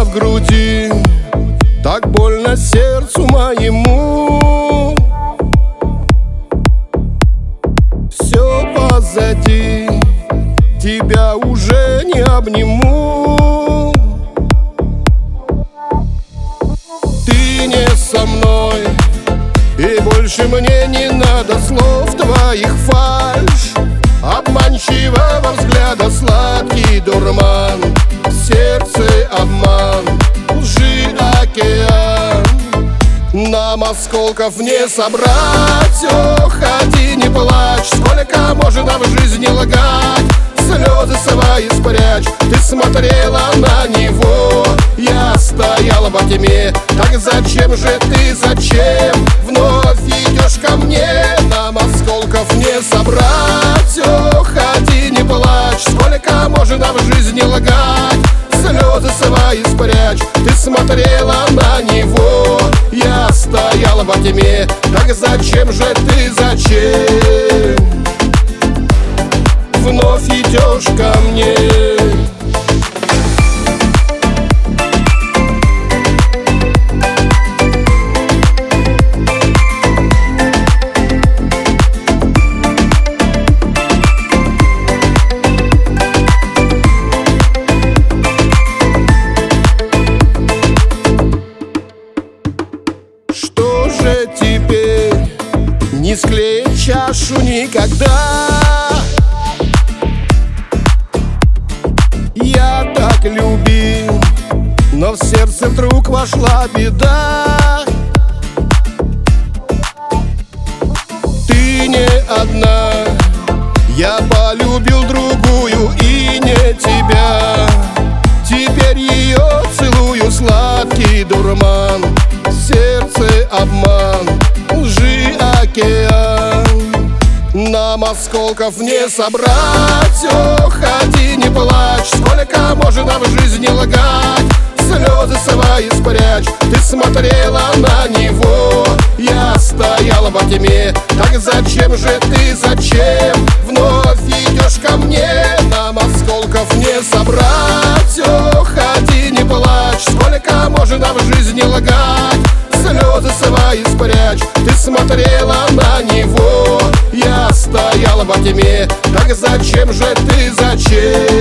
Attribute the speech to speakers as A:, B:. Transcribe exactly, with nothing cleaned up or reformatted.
A: в груди, так больно сердцу моему. Все позади, тебя уже не обниму. Ты не со мной, и больше мне не надо слов твоих фальшь, обманчивого взгляда сладкий дурман, в сердце обман, лжи океан. Нам осколков не собрать, ох, ходи, не плачь. Сколько можно в жизни лгать, слезы свои спрячь. Ты смотрела на него, я стояла во тьме. Так зачем же ты, зачем вновь идешь ко мне? Нам осколков не собрать, ох, ходи, не плачь. Сколько можно в жизни лгать, слезы свои спрячь. Ты смотрела на него, я стояла во тьме. Так зачем же ты, зачем вновь идешь ко мне? Что же теперь, не склеить чашу никогда? Я так любил, но в сердце вдруг вошла беда. Ты не одна, я полюбил другую и не тебя. Теперь ее целую, сладкий дурман, в сердце обман, лжи океан. Нам осколков не собрать, ох, ходи, не плачь. Сколько можно в жизни лгать, слезы свои спрячь. Ты смотрела на него, я стояла во тьме. Так зачем же ты, зачем вновь идешь ко мне? Нам осколков не собрать, ох, ходи, не плачь. Сколько можно в жизни лгать, слезы свои спрячь. Ты смотрела на него, я стояла во тьме. Так зачем же ты, зачем